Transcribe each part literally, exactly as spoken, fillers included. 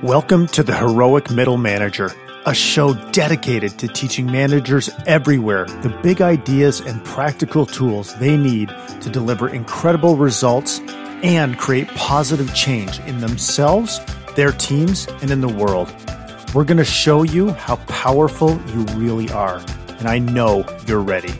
Welcome to the Heroic Middle Manager, a show dedicated to teaching managers everywhere the big ideas and practical tools they need to deliver incredible results and create positive change in themselves, their teams, and in the world. We're going to show you how powerful you really are, and I know you're ready.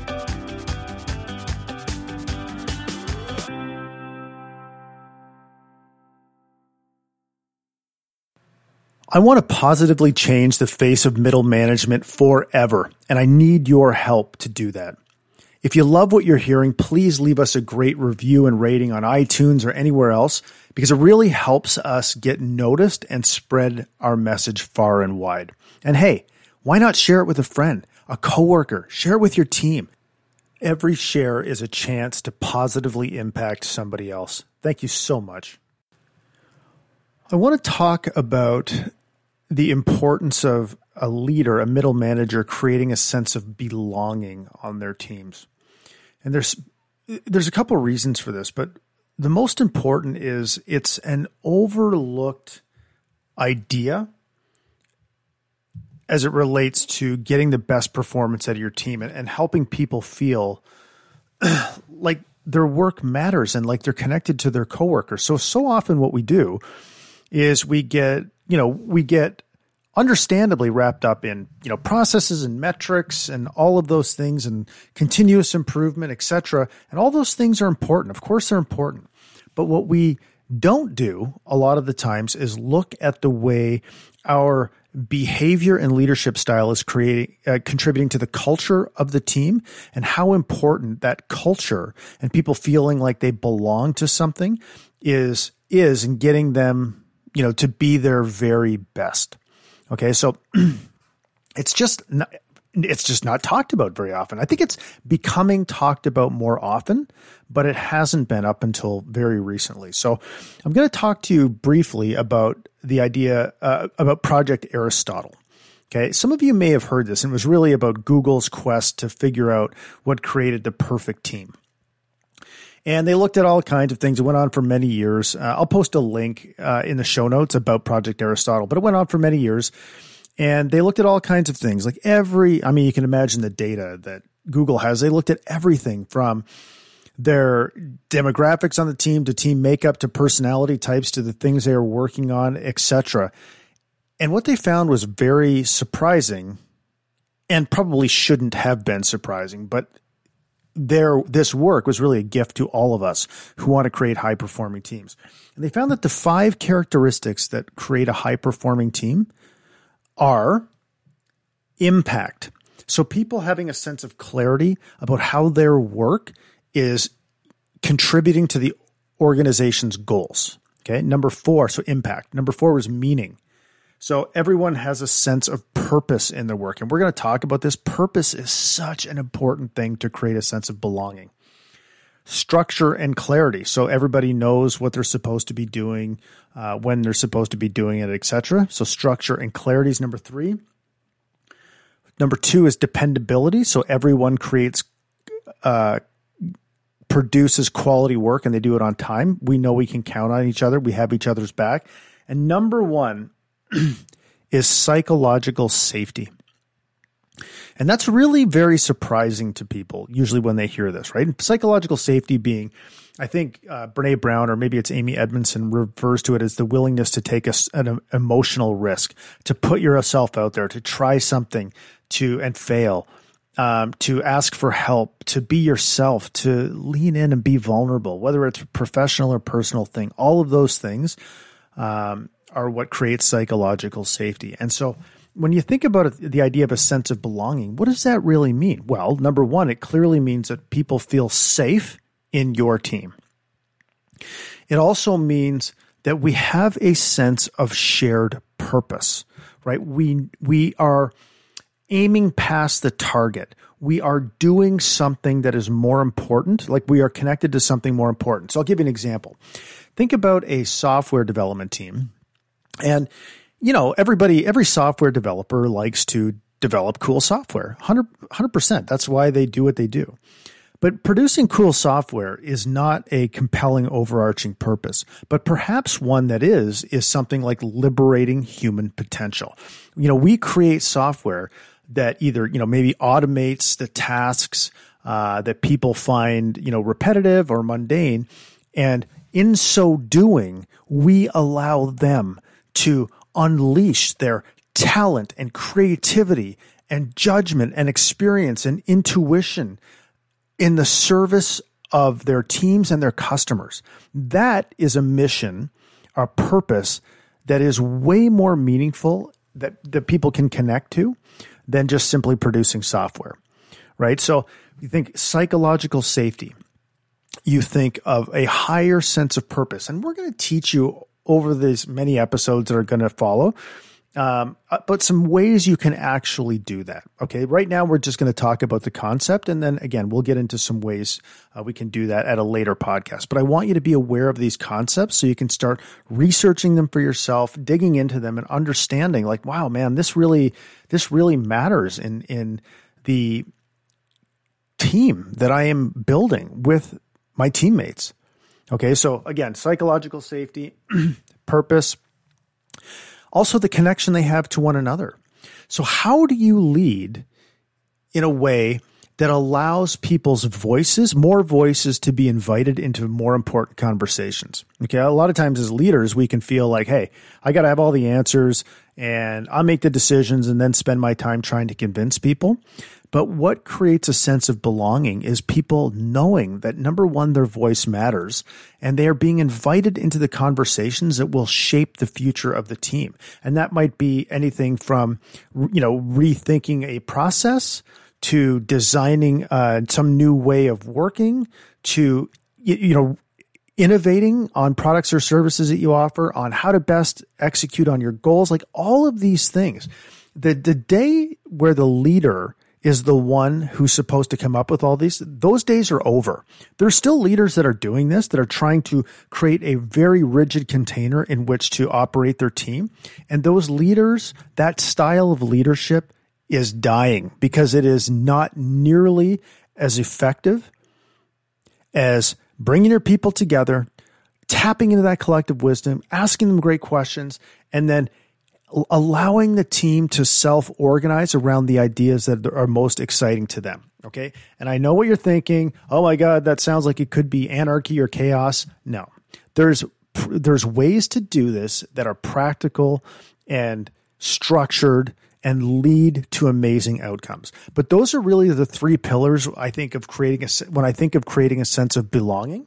I want to positively change the face of middle management forever, and I need your help to do that. If you love what you're hearing, please leave us a great review and rating on iTunes or anywhere else, because it really helps us get noticed and spread our message far and wide. And hey, why not share it with a friend, a coworker, share it with your team. Every share is a chance to positively impact somebody else. Thank you so much. I want to talk about the importance of a leader, a middle manager, creating a sense of belonging on their teams. And there's there's a couple of reasons for this, but the most important is it's an overlooked idea as it relates to getting the best performance out of your team and, and helping people feel like their work matters and like they're connected to their coworkers. So, so often what we do is we get, you know, we get understandably wrapped up in, you know, processes and metrics and all of those things and continuous improvement, et cetera. And all those things are important. Of course, they're important. But what we don't do a lot of the times is look at the way our behavior and leadership style is creating, uh, contributing to the culture of the team and how important that culture and people feeling like they belong to something is, is in getting them, you know, to be their very best. Okay. So it's just not, it's just not talked about very often. I think it's becoming talked about more often, but it hasn't been up until very recently. So I'm going to talk to you briefly about the idea uh, about Project Aristotle. Okay. Some of you may have heard this, and it was really about Google's quest to figure out what created the perfect team. And they looked at all kinds of things. It went on for many years. Uh, I'll post a link uh, in the show notes about Project Aristotle, but it went on for many years. And they looked at all kinds of things. Like every, I mean, you can imagine the data that Google has. They looked at everything from their demographics on the team to team makeup to personality types to the things they are working on, et cetera. And what they found was very surprising and probably shouldn't have been surprising, but Their, this work was really a gift to all of us who want to create high-performing teams. And they found that the five characteristics that create a high-performing team are impact. So people having a sense of clarity about how their work is contributing to the organization's goals. Okay, number four, so impact. Number four was meaning. So everyone has a sense of purpose in their work. And we're going to talk about this. Purpose is such an important thing to create a sense of belonging. Structure and clarity. So everybody knows what they're supposed to be doing, uh, when they're supposed to be doing it, et cetera. So structure and clarity is number three. Number two is dependability. So everyone creates, uh, produces quality work and they do it on time. We know we can count on each other. We have each other's back. And number one is psychological safety. And that's really very surprising to people, usually when they hear this, right? And psychological safety being, I think uh, Brene Brown, or maybe it's Amy Edmondson, refers to it as the willingness to take a, an emotional risk, to put yourself out there, to try something to and fail, um, to ask for help, to be yourself, to lean in and be vulnerable, whether it's a professional or personal thing. All of those things um, are what creates psychological safety. And so when you think about it, the idea of a sense of belonging, what does that really mean? Well, number one, it clearly means that people feel safe in your team. It also means that we have a sense of shared purpose, right? We, we are aiming past the target. We are doing something that is more important, like we are connected to something more important. So I'll give you an example. Think about a software development team. And, you know, everybody, every software developer likes to develop cool software, one hundred percent. That's why they do what they do. But producing cool software is not a compelling overarching purpose, but perhaps one that is, is something like liberating human potential. You know, we create software that either, you know, maybe automates the tasks uh, that people find, you know, repetitive or mundane. And in so doing, we allow them to unleash their talent and creativity and judgment and experience and intuition in the service of their teams and their customers. That is a mission, a purpose that is way more meaningful that, that people can connect to than just simply producing software, right? So you think psychological safety, you think of a higher sense of purpose. And we're going to teach you over these many episodes that are going to follow, um, but some ways you can actually do that. Okay, right now we're just going to talk about the concept. And then again, we'll get into some ways uh, we can do that at a later podcast. But I want you to be aware of these concepts so you can start researching them for yourself, digging into them and understanding like, wow, man, this really, this really matters in, in the team that I am building with my teammates. Okay, so again, psychological safety, purpose, also the connection they have to one another. So how do you lead in a way that allows people's voices, more voices to be invited into more important conversations? Okay, a lot of times as leaders, we can feel like, hey, I got to have all the answers and I'll make the decisions and then spend my time trying to convince people. But what creates a sense of belonging is people knowing that, number one, their voice matters, and they are being invited into the conversations that will shape the future of the team. And that might be anything from, you know, rethinking a process to designing uh, some new way of working to, you know, innovating on products or services that you offer, on how to best execute on your goals, like all of these things. The, the day where the leader is the one who's supposed to come up with all these, those days are over. There's still leaders that are doing this, that are trying to create a very rigid container in which to operate their team. And those leaders, that style of leadership is dying because it is not nearly as effective as bringing your people together, tapping into that collective wisdom, asking them great questions, and then allowing the team to self-organize around the ideas that are most exciting to them. Okay. And I know what you're thinking. Oh my God, that sounds like it could be anarchy or chaos. No, there's, there's ways to do this that are practical and structured and lead to amazing outcomes. But those are really the three pillars I think of creating a, when I think of creating a sense of belonging,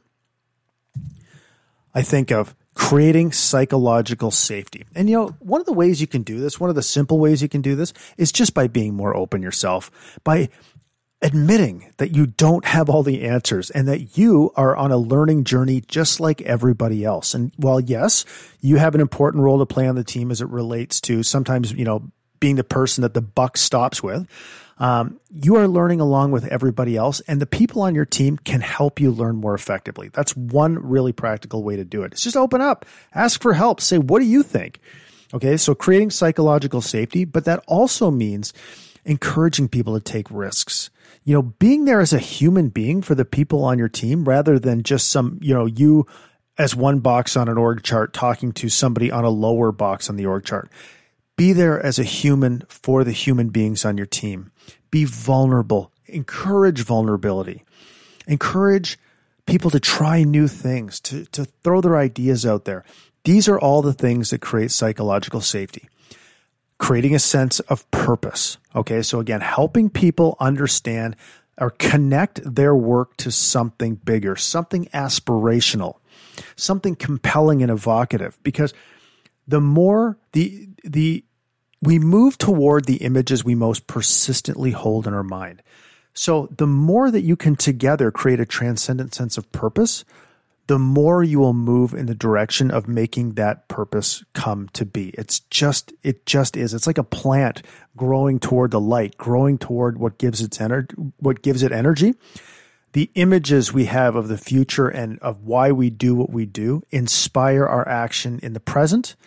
I think of creating psychological safety. And, you know, one of the ways you can do this, one of the simple ways you can do this is just by being more open yourself, by admitting that you don't have all the answers and that you are on a learning journey just like everybody else. And while, yes, you have an important role to play on the team as it relates to sometimes, you know, being the person that the buck stops with, Um, you are learning along with everybody else, and the people on your team can help you learn more effectively. That's one really practical way to do it. It's just open up, ask for help, say, what do you think? Okay, so creating psychological safety, but that also means encouraging people to take risks. You know, being there as a human being for the people on your team rather than just some, you know, you as one box on an org chart talking to somebody on a lower box on the org chart. Be there as a human for the human beings on your team. Be vulnerable. Encourage vulnerability. Encourage people to try new things, to, to throw their ideas out there. These are all the things that create psychological safety. Creating a sense of purpose. Okay, so again, helping people understand or connect their work to something bigger, something aspirational, something compelling and evocative. Because the more the the we move toward the images we most persistently hold in our mind. So the more that you can together create a transcendent sense of purpose, the more you will move in the direction of making that purpose come to be. It's just, it just is. It's like a plant growing toward the light, growing toward what gives its energy, what gives it energy. The images we have of the future and of why we do what we do inspire our action in the present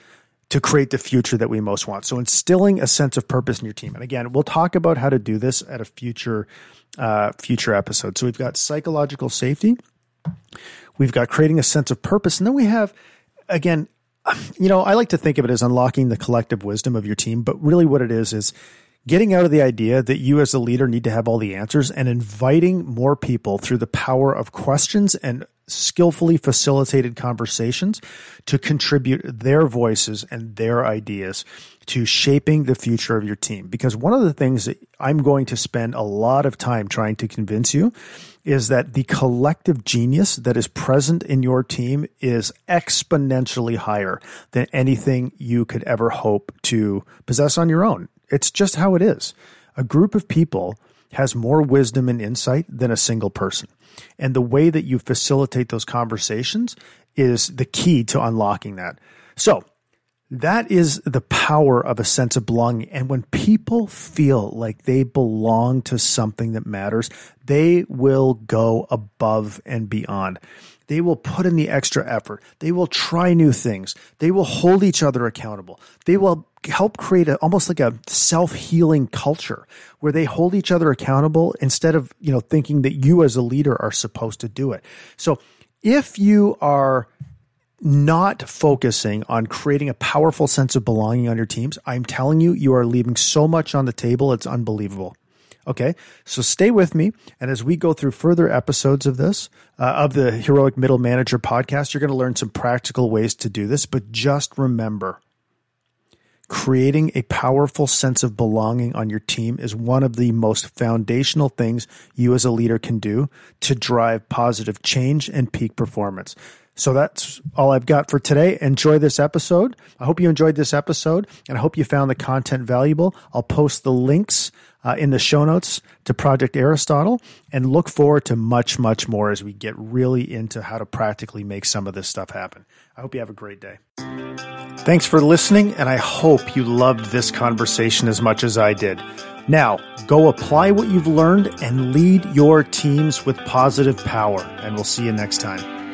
to create the future that we most want. So instilling a sense of purpose in your team. And again, we'll talk about how to do this at a future, uh, future episode. So we've got psychological safety. We've got creating a sense of purpose. And then we have, again, you know, I like to think of it as unlocking the collective wisdom of your team, but really what it is, is getting out of the idea that you as a leader need to have all the answers and inviting more people through the power of questions and skillfully facilitated conversations to contribute their voices and their ideas to shaping the future of your team. Because one of the things that I'm going to spend a lot of time trying to convince you is that the collective genius that is present in your team is exponentially higher than anything you could ever hope to possess on your own. It's just how it is. A group of people has more wisdom and insight than a single person. And the way that you facilitate those conversations is the key to unlocking that. So that is the power of a sense of belonging. And when people feel like they belong to something that matters, they will go above and beyond. They will put in the extra effort. They will try new things. They will hold each other accountable. They will help create a, almost like a self-healing culture where they hold each other accountable instead of, you know, thinking that you as a leader are supposed to do it. So if you are not focusing on creating a powerful sense of belonging on your teams, I'm telling you, you are leaving so much on the table. It's unbelievable. Okay, so stay with me. And as we go through further episodes of this, uh, of the Heroic Middle Manager podcast, you're going to learn some practical ways to do this. But just remember, creating a powerful sense of belonging on your team is one of the most foundational things you as a leader can do to drive positive change and peak performance. So that's all I've got for today. Enjoy this episode. I hope you enjoyed this episode, and I hope you found the content valuable. I'll post the links uh, in the show notes to Project Aristotle, and look forward to much, much more as we get really into how to practically make some of this stuff happen. I hope you have a great day. Thanks for listening, and I hope you loved this conversation as much as I did. Now, go apply what you've learned and lead your teams with positive power, and we'll see you next time.